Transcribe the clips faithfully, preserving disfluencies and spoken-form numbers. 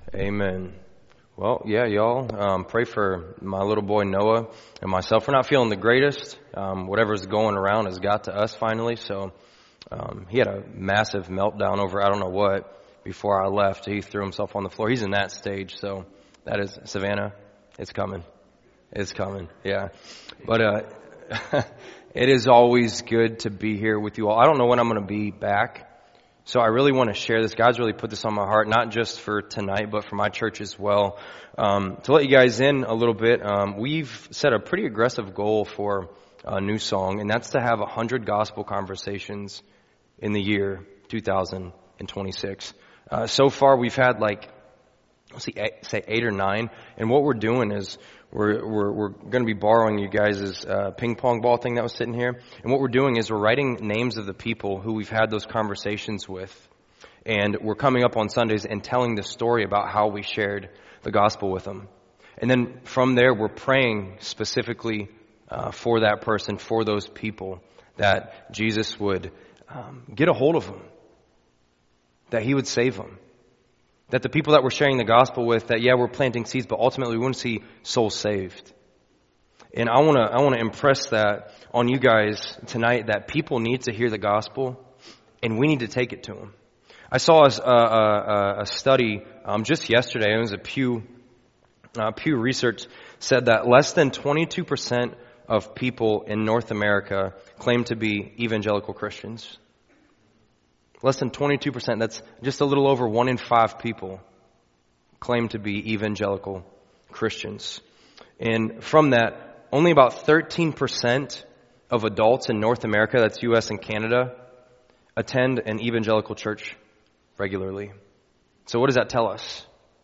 Amen. Well, yeah, y'all, um, pray for my little boy Noah and myself. We're not feeling the greatest. Um, whatever's going around has got to us finally. So um, he had a massive meltdown over I don't know what before I left. He threw himself on the floor. He's in that stage. So that is, Savannah, it's coming. It's coming. Yeah. But uh, it is always good to be here with you all. I don't know when I'm going to be back. So I really want to share this. God's really put this on my heart, not just for tonight, but for my church as well. Um, to let you guys in a little bit, um, we've set a pretty aggressive goal for a new song, and that's to have one hundred gospel conversations in the year two thousand twenty-six. Uh, so far, we've had like, let's see, eight, say eight or nine, and what we're doing is We're, we're, we're going to be borrowing you guys' uh, ping pong ball thing that was sitting here. And what we're doing is we're writing names of the people who we've had those conversations with. And we're coming up on Sundays and telling the story about how we shared the gospel with them. And then from there, we're praying specifically uh, for that person, for those people, that Jesus would um, get a hold of them, that he would save them. That the people that we're sharing the gospel with, that yeah, we're planting seeds, but ultimately we want to see souls saved. And I want to I want to impress that on you guys tonight, that people need to hear the gospel, and we need to take it to them. I saw a, a, a study um, just yesterday. It was a Pew uh, Pew Research said that less than twenty-two percent of people in North America claim to be evangelical Christians. Less than twenty-two percent, that's just a little over one in five people claim to be evangelical Christians. And from that, only about thirteen percent of adults in North America, that's U S and Canada, attend an evangelical church regularly. So what does that tell us?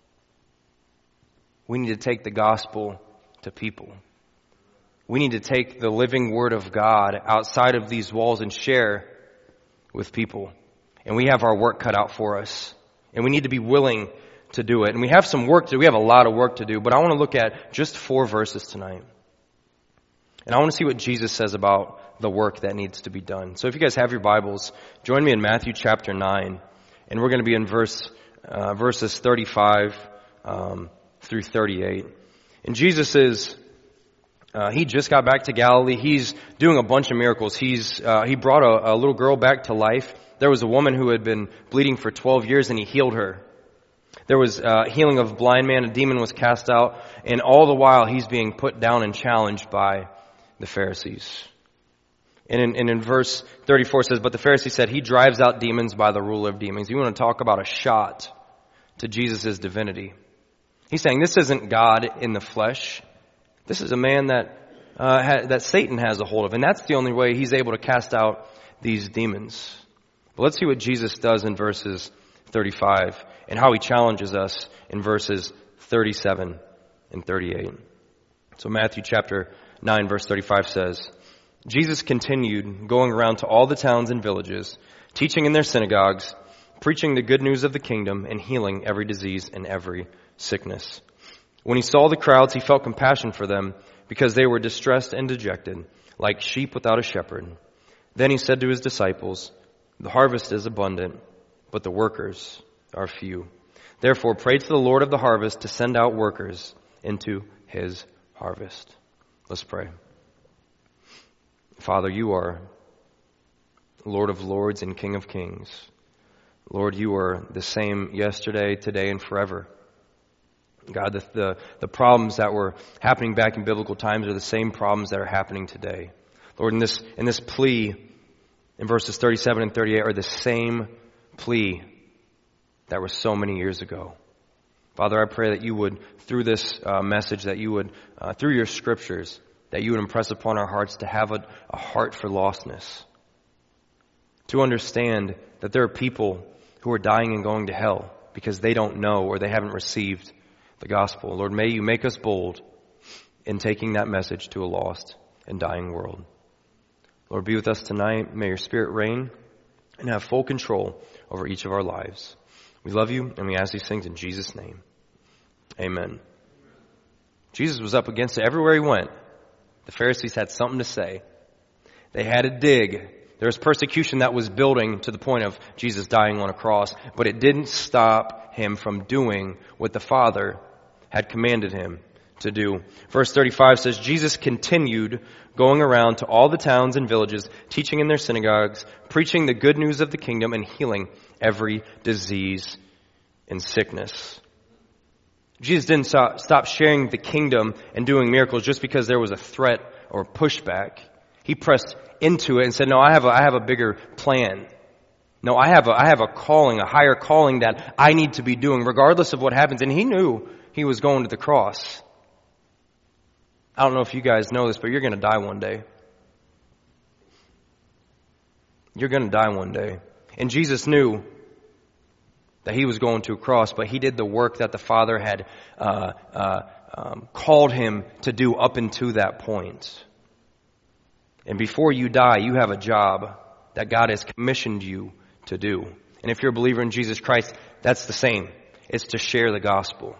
We need to take the gospel to people. We need to take the living word of God outside of these walls and share with people. And we have our work cut out for us. And we need to be willing to do it. And we have some work to do. We have a lot of work to do. But I want to look at just four verses tonight. And I want to see what Jesus says about the work that needs to be done. So if you guys have your Bibles, join me in Matthew chapter nine. And we're going to be in verse uh, verses thirty-five um, through thirty-eight. And Jesus is... Uh, he just got back to Galilee. He's doing a bunch of miracles. He's uh, he brought a, a little girl back to life. There was a woman who had been bleeding for twelve years, and he healed her. There was uh, healing of a blind man. A demon was cast out. And all the while, he's being put down and challenged by the Pharisees. And in, and in verse thirty-four it says, "But the Pharisee said, he drives out demons by the ruler of demons." You want to talk about a shot to Jesus' divinity. He's saying this isn't God in the flesh. This is a man that uh, ha- that Satan has a hold of. And that's the only way he's able to cast out these demons. But let's see what Jesus does in verses thirty-five and how he challenges us in verses thirty-seven and thirty-eight. So Matthew chapter nine verse thirty-five says, "Jesus continued going around to all the towns and villages, teaching in their synagogues, preaching the good news of the kingdom, and healing every disease and every sickness. When he saw the crowds, he felt compassion for them because they were distressed and dejected, like sheep without a shepherd. Then he said to his disciples, 'The harvest is abundant, but the workers are few. Therefore, pray to the Lord of the harvest to send out workers into his harvest.'" Let's pray. Father, you are Lord of lords and King of kings. Lord, you are the same yesterday, today, and forever. God, the, the the problems that were happening back in biblical times are the same problems that are happening today. Lord, in this in this plea in verses thirty-seven and thirty-eight are the same plea that was so many years ago. Father, I pray that you would, through this uh, message, that you would, uh, through your scriptures, that you would impress upon our hearts to have a, a heart for lostness. To understand that there are people who are dying and going to hell because they don't know or they haven't received the gospel. Lord, may you make us bold in taking that message to a lost and dying world. Lord, be with us tonight. May your Spirit reign and have full control over each of our lives. We love you and we ask these things in Jesus' name. Amen. Jesus was up against it everywhere he went. The Pharisees had something to say. They had a dig There was persecution that was building to the point of Jesus dying on a cross, but it didn't stop him from doing what the Father had commanded him to do. Verse thirty-five says, Jesus continued going around to all the towns and villages, teaching in their synagogues, preaching the good news of the kingdom, and healing every disease and sickness. Jesus didn't stop sharing the kingdom and doing miracles just because there was a threat or pushback. He pressed into it and said, no, I have a, I have a bigger plan. No, I have a, I have a calling, a higher calling that I need to be doing regardless of what happens. And he knew he was going to the cross. I don't know if you guys know this, but you're going to die one day. You're going to die one day. And Jesus knew that he was going to a cross, but he did the work that the Father had uh, uh, um, called him to do up until that point. And before you die, you have a job that God has commissioned you to do. And if you're a believer in Jesus Christ, that's the same. It's to share the gospel.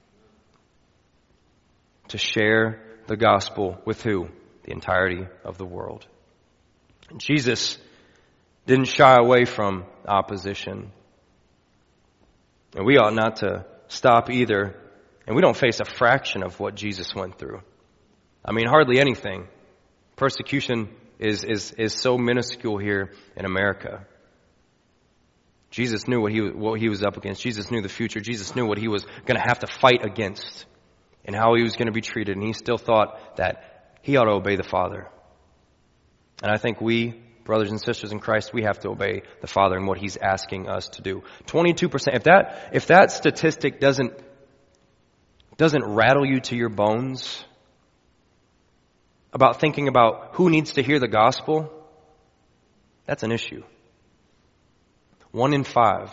To share the gospel with who? The entirety of the world. Jesus didn't shy away from opposition. And we ought not to stop either. And we don't face a fraction of what Jesus went through. I mean, hardly anything. Persecution is, is, is so minuscule here in America. Jesus knew what he, what he was up against. Jesus knew the future. Jesus knew what he was going to have to fight against and how he was going to be treated. And he still thought that he ought to obey the Father. And I think we, brothers and sisters in Christ, we have to obey the Father and what he's asking us to do. twenty-two percent. If that, if that statistic doesn't, doesn't rattle you to your bones about thinking about who needs to hear the gospel, that's an issue. One in five.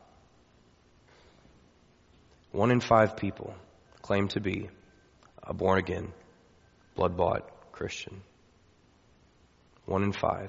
One in five people claim to be a born-again, blood-bought Christian. One in five.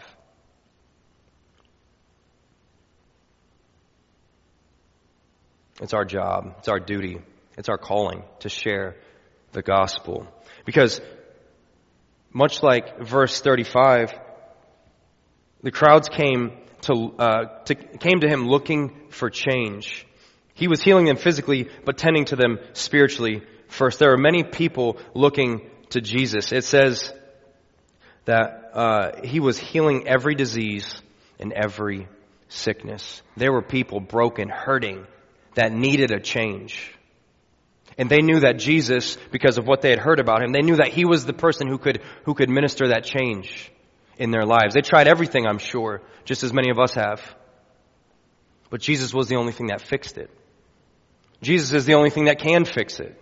It's our job, it's our duty, it's our calling to share the gospel. Because much like verse thirty-five, the crowds came to, uh, to came to him looking for change. He was healing them physically, but tending to them spiritually first. There are many people looking to Jesus. It says that uh, he was healing every disease and every sickness. There were people broken, hurting, that needed a change. And they knew that Jesus, because of what they had heard about him, they knew that he was the person who could who could minister that change in their lives. They tried everything, I'm sure, just as many of us have. But Jesus was the only thing that fixed it. Jesus is the only thing that can fix it.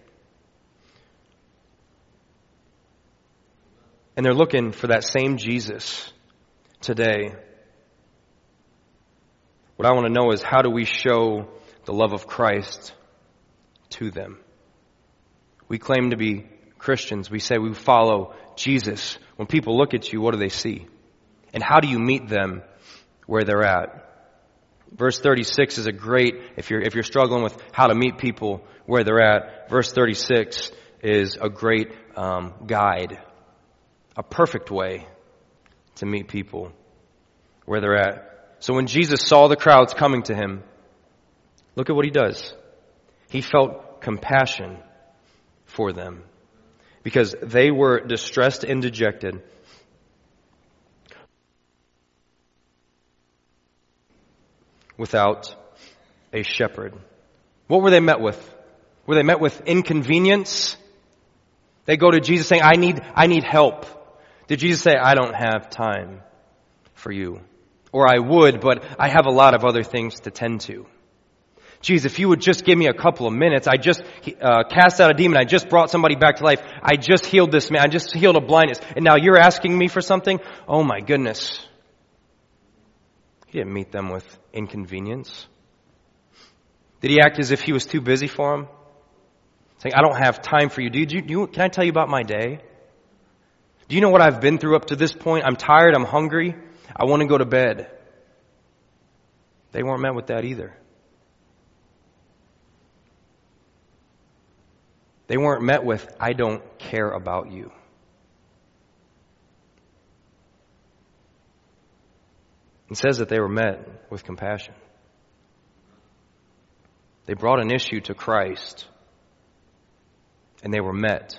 And they're looking for that same Jesus today. What I want to know is, how do we show the love of Christ to them? We claim to be Christians. We say we follow Jesus. When people look at you, what do they see? And how do you meet them where they're at? Verse thirty-six is a great, if you're if you're struggling with how to meet people where they're at, verse thirty-six is a great um, guide, a perfect way to meet people where they're at. So when Jesus saw the crowds coming to him, look at what he does. He felt compassion for them because they were distressed and dejected. Without a shepherd. What were they met with? Were they met with inconvenience? They go to Jesus saying, I need, I need help. Did Jesus say, I don't have time for you? Or I would, but I have a lot of other things to tend to. Geez, if you would just give me a couple of minutes, I just uh, cast out a demon, I just brought somebody back to life, I just healed this man, I just healed a blindness, and now you're asking me for something? Oh my goodness. He didn't meet them with inconvenience. Did he act as if he was too busy for them? Saying, I don't have time for you. Do you, do you, can I tell you about my day? Do you know what I've been through up to this point? I'm tired, I'm hungry, I want to go to bed. They weren't met with that either. They weren't met with, I don't care about you. It says that they were met with compassion. They brought an issue to Christ, and they were met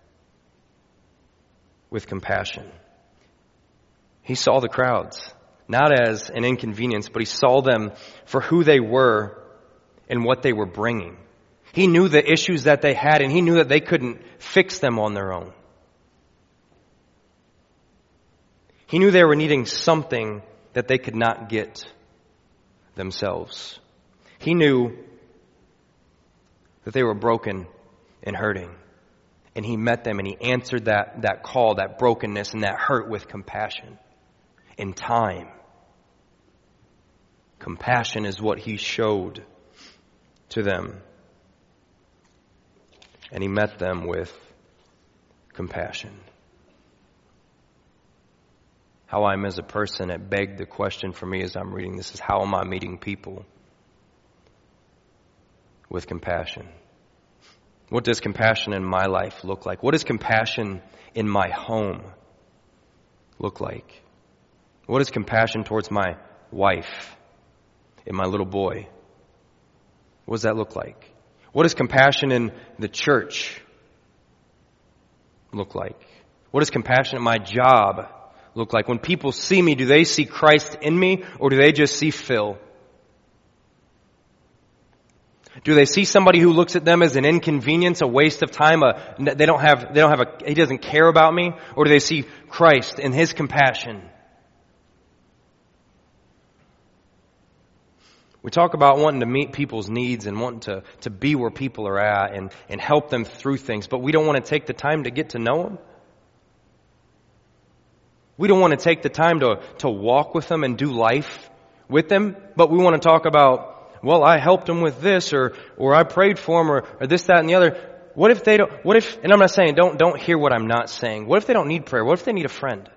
with compassion. He saw the crowds, not as an inconvenience, but he saw them for who they were and what they were bringing. He knew the issues that they had, and he knew that they couldn't fix them on their own. He knew they were needing something that they could not get themselves. He knew that they were broken and hurting. And he met them and he answered that, that call, that brokenness and that hurt with compassion. In time. Compassion is what he showed to them. And he met them with compassion. How I'm as a person, it begged the question for me as I'm reading this is, how am I meeting people with compassion? What does compassion in my life look like? What does compassion in my home look like? What is compassion towards my wife and my little boy? What does that look like? What does compassion in the church look like? What does compassion at my job look like? When people see me, do they see Christ in me, or do they just see Phil? Do they see somebody who looks at them as an inconvenience, a waste of time, a, they don't have, they don't have a, he doesn't care about me? Or do they see Christ and his compassion? We talk about wanting to meet people's needs and wanting to, to be where people are at and, and help them through things, but we don't want to take the time to get to know them. We don't want to take the time to, to walk with them and do life with them, but we want to talk about, well, I helped them with this, or or I prayed for them, or, or this, that, and the other. What if they don't, what if, and I'm not saying, don't, don't hear what I'm not saying. What if they don't need prayer? What if they need a friend?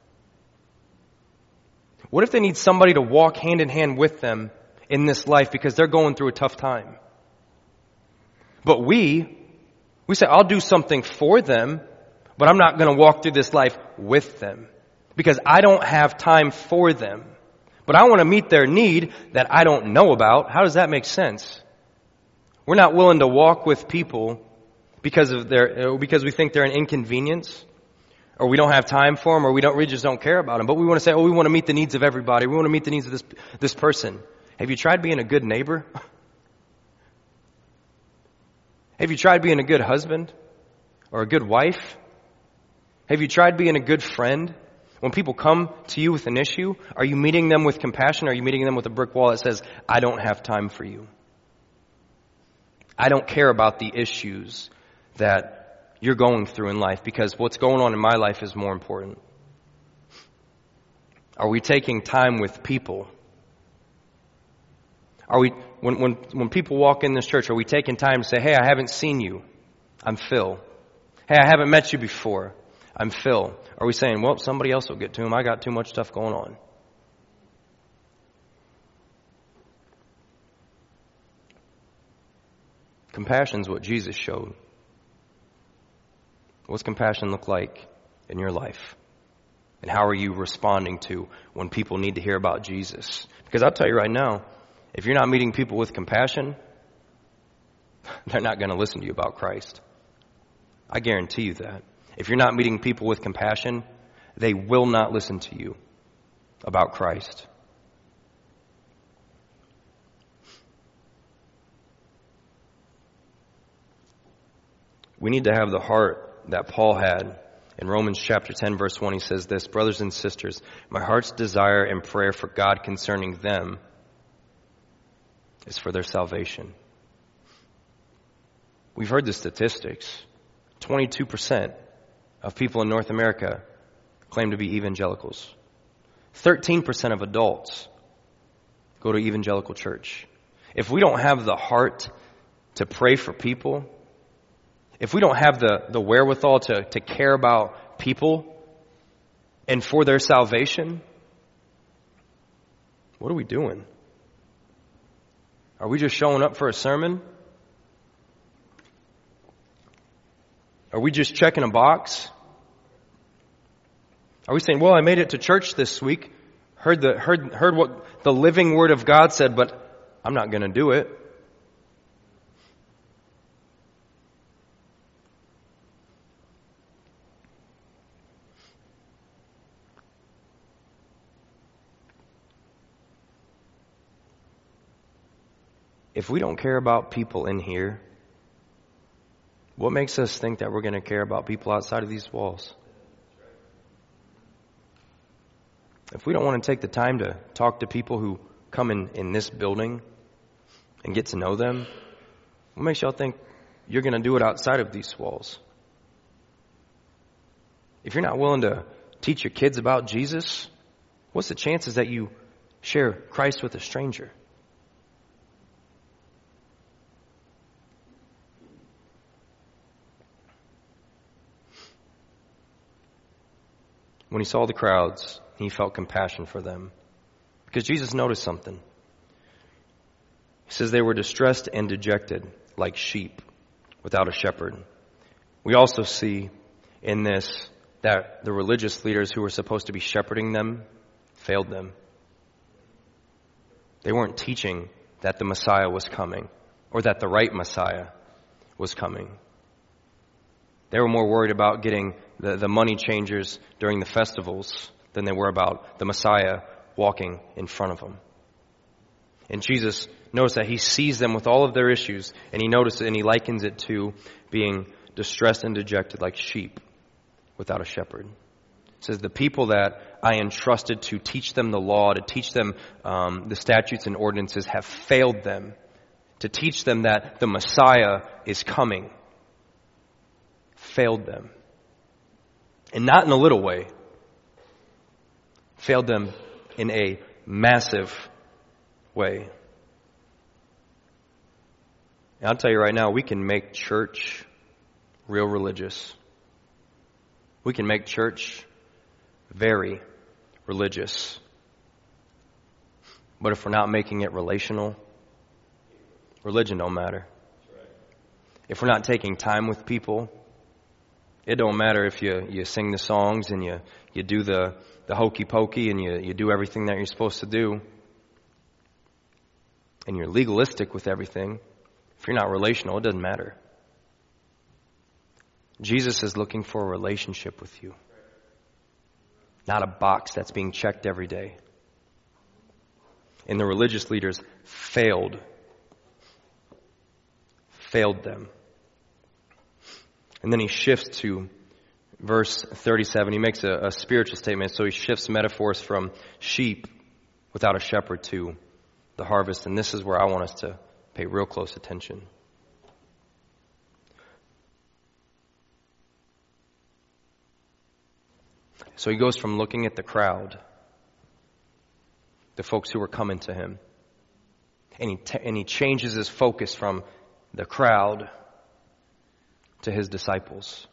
What if they need somebody to walk hand in hand with them in this life because they're going through a tough time? But we, we say, I'll do something for them, but I'm not going to walk through this life with them because I don't have time for them. But I want to meet their need that I don't know about. How does that make sense? We're not willing to walk with people because of their, because we think they're an inconvenience, or we don't have time for them, or we don't, we just don't care about them. But we want to say, oh, we want to meet the needs of everybody. We want to meet the needs of this, this person. Have you tried being a good neighbor? Have you tried being a good husband or a good wife? Have you tried being a good friend? When people come to you with an issue, are you meeting them with compassion? Or are you meeting them with a brick wall that says, I don't have time for you? I don't care about the issues that you're going through in life because what's going on in my life is more important. Are we taking time with people? Are we, when, when, when people walk in this church, are we taking time to say, hey, I haven't seen you. I'm Phil. Hey, I haven't met you before. I'm Phil. Are we saying, well, somebody else will get to him. I got too much stuff going on. Compassion is what Jesus showed. What's compassion look like in your life? And how are you responding to when people need to hear about Jesus? Because I'll tell you right now, if you're not meeting people with compassion, they're not going to listen to you about Christ. I guarantee you that. If you're not meeting people with compassion, they will not listen to you about Christ. We need to have the heart that Paul had. In Romans chapter ten, verse one, he says this, brothers and sisters, my heart's desire and prayer for God concerning them is for their salvation. We've heard the statistics. twenty-two percent of people in North America claim to be evangelicals. thirteen percent of adults go to evangelical church. If we don't have the heart to pray for people, if we don't have the, the wherewithal to, to care about people and for their salvation, what are we doing? Are we just showing up for a sermon? Are we just checking a box? Are we saying, well, I made it to church this week, heard the heard heard what the living Word of God said, but I'm not going to do it. If we don't care about people in here, what makes us think that we're going to care about people outside of these walls? If we don't want to take the time to talk to people who come in, in this building and get to know them, what makes y'all think you're going to do it outside of these walls? If you're not willing to teach your kids about Jesus, what's the chances that you share Christ with a stranger? When he saw the crowds, he felt compassion for them. Because Jesus noticed something. He says they were distressed and dejected like sheep without a shepherd. We also see in this that the religious leaders who were supposed to be shepherding them failed them. They weren't teaching that the Messiah was coming or that the right Messiah was coming. They were more worried about getting the, the money changers during the festivals than they were about the Messiah walking in front of them. And Jesus knows that he sees them with all of their issues, and he notices and he likens it to being distressed and dejected like sheep without a shepherd. It says, the people that I entrusted to teach them the law, to teach them um, the statutes and ordinances have failed them, to teach them that the Messiah is coming. Failed them. And not in a little way. Failed them in a massive way. And I'll tell you right now, we can make church real religious. We can make church very religious. But if we're not making it relational, religion don't matter. If we're not taking time with people, it don't matter if you, you sing the songs and you, you do the, the hokey pokey and you, you do everything that you're supposed to do. And you're legalistic with everything. If you're not relational, it doesn't matter. Jesus is looking for a relationship with you. Not a box that's being checked every day. And the religious leaders failed. Failed them. And then he shifts to verse thirty-seven. He makes a, a spiritual statement. So he shifts metaphors from sheep without a shepherd to the harvest. And this is where I want us to pay real close attention. So he goes from looking at the crowd, the folks who were coming to him, and he, t- and he changes his focus from the crowd to his disciples.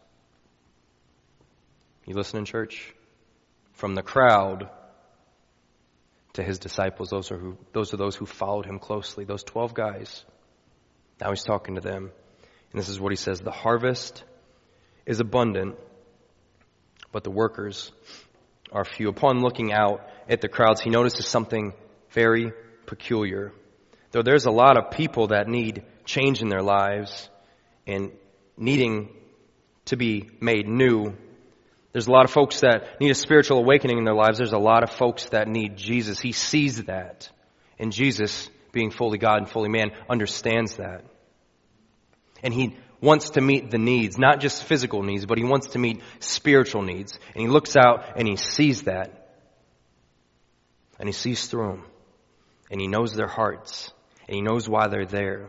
You listening, church? From the crowd to his disciples. Those are who, those are those who followed him closely. Those twelve guys. Now he's talking to them. And this is what he says. The harvest is abundant, but the workers are few. Upon looking out at the crowds, he notices something very peculiar. Though there's a lot of people that need change in their lives and needing to be made new, there's a lot of folks that need a spiritual awakening in their lives. There's a lot of folks that need Jesus. He sees that. And Jesus, being fully God and fully man, understands that. And he wants to meet the needs, not just physical needs, but he wants to meet spiritual needs. And he looks out and he sees that. And he sees through them. And he knows their hearts. And he knows why they're there.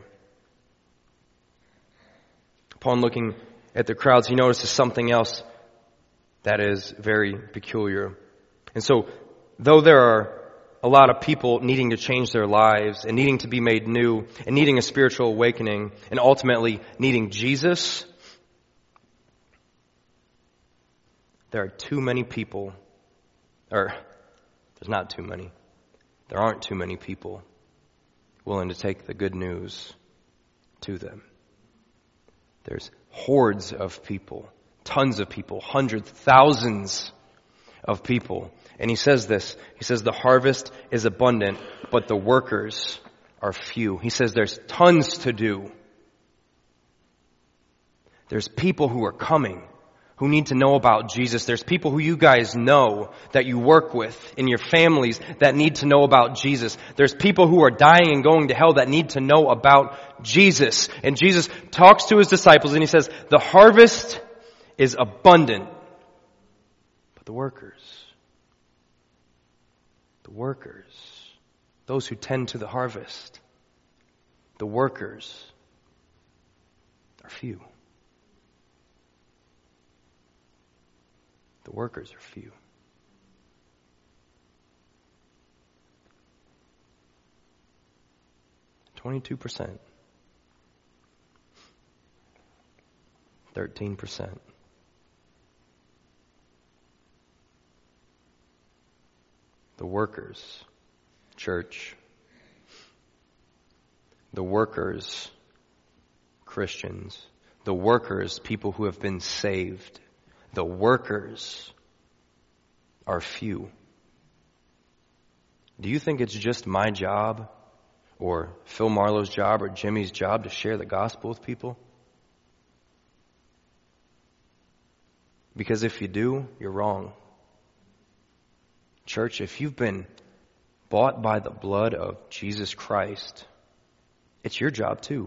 Upon looking at the crowds, he notices something else that is very peculiar. And so, though there are a lot of people needing to change their lives and needing to be made new and needing a spiritual awakening and ultimately needing Jesus, there are too many people, or there's not too many, there aren't too many people willing to take the good news to them. There's hordes of people, tons of people, hundreds, thousands of people. And he says this, he says the harvest is abundant, but the workers are few. He says there's tons to do. There's people who are coming, who need to know about Jesus. There's people who you guys know that you work with in your families that need to know about Jesus. There's people who are dying and going to hell that need to know about Jesus. And Jesus talks to his disciples and he says, the harvest is abundant, but the workers, the workers, those who tend to the harvest, the workers are few. The workers are few. Twenty-two percent. Thirteen percent. The workers, church. The workers, Christians. The workers, people who have been saved. The workers are few. Do you think it's just my job or Phil Marlowe's job or Jimmy's job to share the gospel with people? Because if you do, you're wrong. Church, if you've been bought by the blood of Jesus Christ, it's your job too.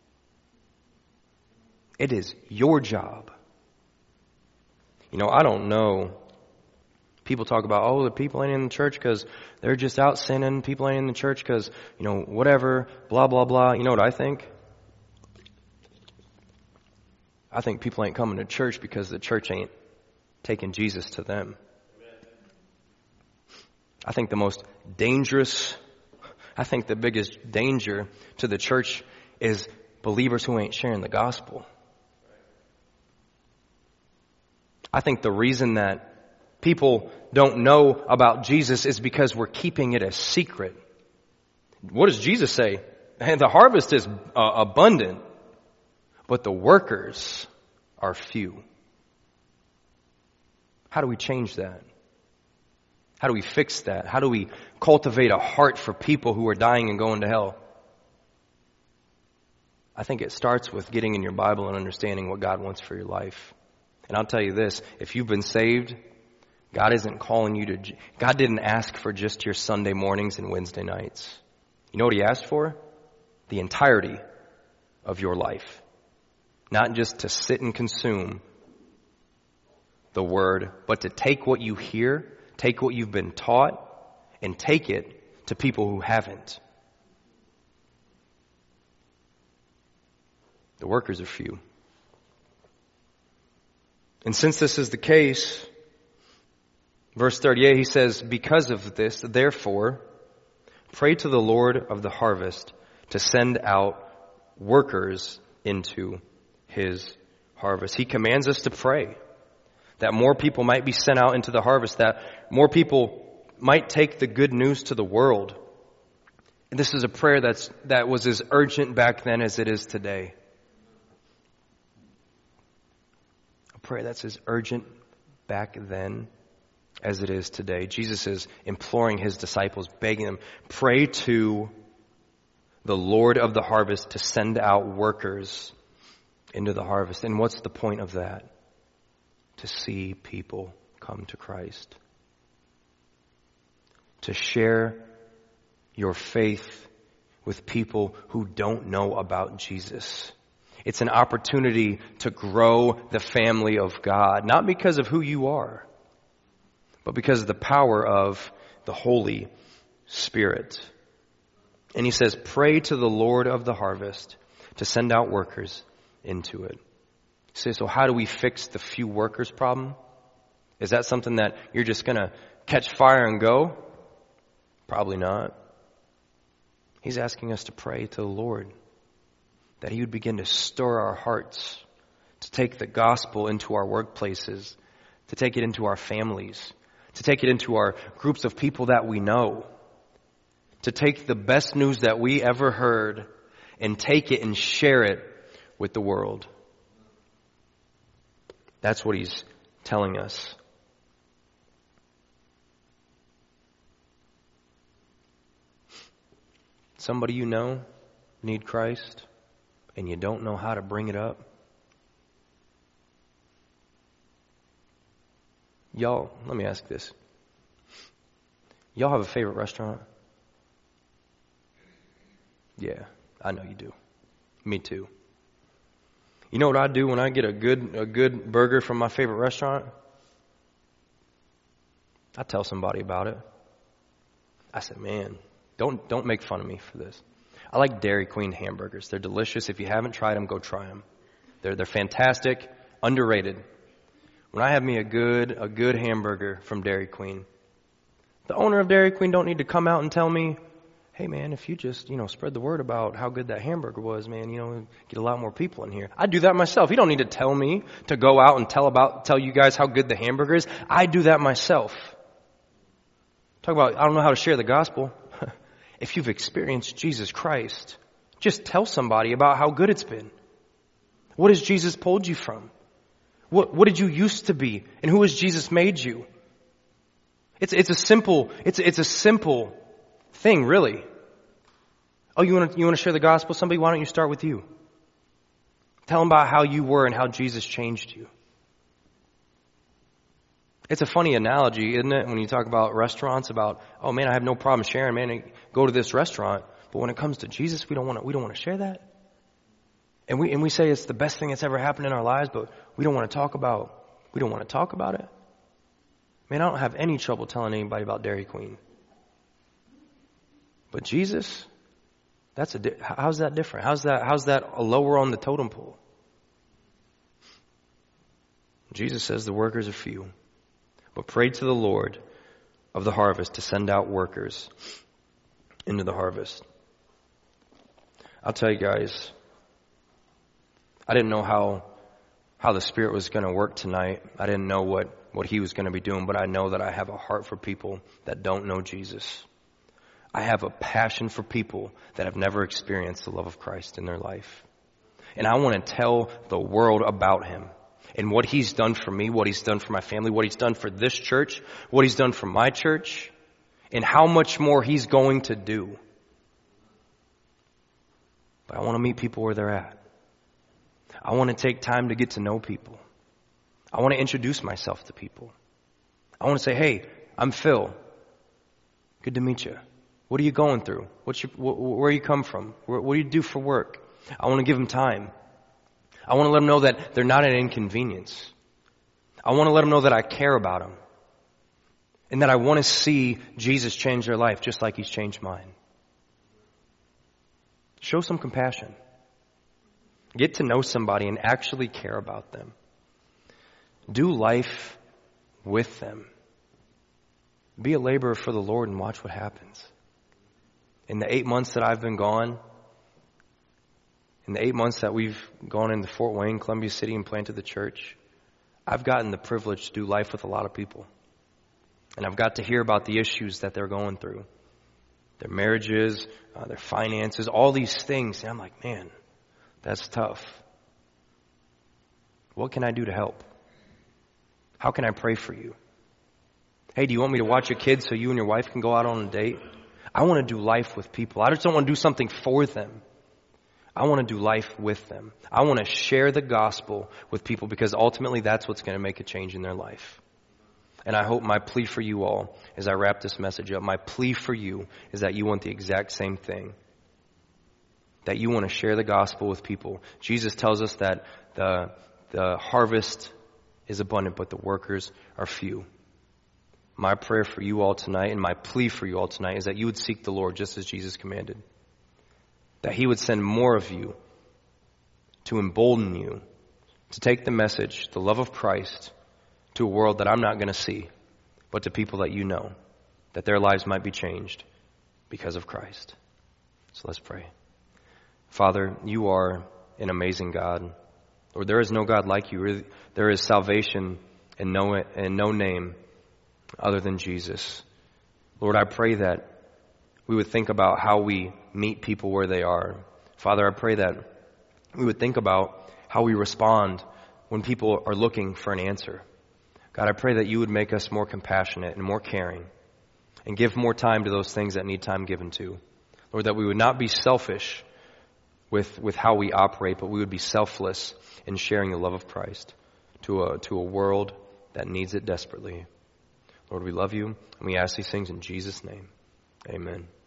It is your job. You know, I don't know. People talk about, oh, the people ain't in the church because they're just out sinning. People ain't in the church because, you know, whatever, blah, blah, blah. You know what I think? I think people ain't coming to church because the church ain't taking Jesus to them. I think the most dangerous, I think the biggest danger to the church is believers who ain't sharing the gospel. I think the reason that people don't know about Jesus is because we're keeping it a secret. What does Jesus say? The harvest is uh, abundant, but the workers are few. How do we change that? How do we fix that? How do we cultivate a heart for people who are dying and going to hell? I think it starts with getting in your Bible and understanding what God wants for your life. And I'll tell you this, if you've been saved, God isn't calling you to, God didn't ask for just your Sunday mornings and Wednesday nights. You know what he asked for? The entirety of your life. Not just to sit and consume the word, but to take what you hear, take what you've been taught, and take it to people who haven't. The workers are few. And since this is the case, verse thirty-eight, he says, because of this, therefore, pray to the Lord of the harvest to send out workers into his harvest. He commands us to pray that more people might be sent out into the harvest, that more people might take the good news to the world. And this is a prayer that's that was as urgent back then as it is today. Prayer that's as urgent back then as it is today. Jesus is imploring his disciples, begging them, pray to the Lord of the harvest to send out workers into the harvest. And what's the point of that? To see people come to Christ. To share your faith with people who don't know about Jesus. It's an opportunity to grow the family of God, not because of who you are, but because of the power of the Holy Spirit. And he says, pray to the Lord of the harvest to send out workers into it. You say, so how do we fix the few workers problem? Is that something that you're just going to catch fire and go? Probably not. He's asking us to pray to the Lord, that he would begin to stir our hearts, to take the gospel into our workplaces, to take it into our families, to take it into our groups of people that we know, to take the best news that we ever heard and take it and share it with the world. That's what he's telling us. somebody you know need Christ and you don't know how to bring it up? Y'all, let me ask this. Y'all have a favorite restaurant? Yeah, I know you do. Me too. You know what I do when I get a good a good burger from my favorite restaurant? I tell somebody about it. I said, man, don't don't make fun of me for this. I like Dairy Queen hamburgers. They're delicious. If you haven't tried them, go try them. They're they're fantastic, underrated. When I have me a good a good hamburger from Dairy Queen, the owner of Dairy Queen don't need to come out and tell me, hey man, if you just, you know, spread the word about how good that hamburger was, man, you know, get a lot more people in here. I do that myself. You don't need to tell me to go out and tell about tell you guys how good the hamburger is. I do that myself. Talk about, I don't know how to share the gospel. If you've experienced Jesus Christ, just tell somebody about how good it's been. What has Jesus pulled you from? What, what did you used to be? And who has Jesus made you? It's, it's a simple, it's, it's a simple thing, really. Oh, you want to, you want to share the gospel with somebody? Why don't you start with you? Tell them about how you were and how Jesus changed you. It's a funny analogy, isn't it? When you talk about restaurants, about, oh man, I have no problem sharing, man, go to this restaurant. But when it comes to Jesus, we don't want to, we don't want to share that. And we, and we say it's the best thing that's ever happened in our lives, but we don't want to talk about, we don't want to talk about it. Man, I don't have any trouble telling anybody about Dairy Queen. But Jesus, that's a, how's that different? How's that, how's that lower on the totem pole? Jesus says the workers are few, but pray to the Lord of the harvest to send out workers into the harvest. I'll tell you guys, I didn't know how how the Spirit was going to work tonight. I didn't know what, what He was going to be doing, but I know that I have a heart for people that don't know Jesus. I have a passion for people that have never experienced the love of Christ in their life. And I want to tell the world about Him and what He's done for me, what He's done for my family, what He's done for this church, what He's done for my church, and how much more He's going to do. But I want to meet people where they're at. I want to take time to get to know people. I want to introduce myself to people. I want to say, hey, I'm Phil. Good to meet you. What are you going through? What's your, wh- where you come from? Where, what do you do for work? I want to give them time. I want to let them know that they're not an inconvenience. I want to let them know that I care about them. And that I want to see Jesus change their life just like He's changed mine. Show some compassion. Get to know somebody and actually care about them. Do life with them. Be a laborer for the Lord and watch what happens. In the eight months that I've been gone, in the eight months that we've gone into Fort Wayne, Columbia City, and planted the church, I've gotten the privilege to do life with a lot of people. And I've got to hear about the issues that they're going through. Their marriages, uh, their finances, all these things. And I'm like, man, that's tough. What can I do to help? How can I pray for you? Hey, do you want me to watch your kids so you and your wife can go out on a date? I want to do life with people. I just don't want to do something for them. I want to do life with them. I want to share the gospel with people because ultimately that's what's going to make a change in their life. And I hope my plea for you all, as I wrap this message up, my plea for you is that you want the exact same thing. That you want to share the gospel with people. Jesus tells us that the, the harvest is abundant, but the workers are few. My prayer for you all tonight and my plea for you all tonight is that you would seek the Lord just as Jesus commanded. That He would send more of you to embolden you to take the message, the love of Christ, to a world that I'm not going to see, but to people that you know, that their lives might be changed because of Christ. So let's pray. Father, you are an amazing God. Lord, there is no God like you. There is salvation in no, in no name other than Jesus. Lord, I pray that we would think about how we meet people where they are. Father, I pray that we would think about how we respond when people are looking for an answer. God, I pray that you would make us more compassionate and more caring and give more time to those things that need time given to. Lord, that we would not be selfish with, with how we operate, but we would be selfless in sharing the love of Christ to a, to a world that needs it desperately. Lord, we love you, and we ask these things in Jesus' name. Amen.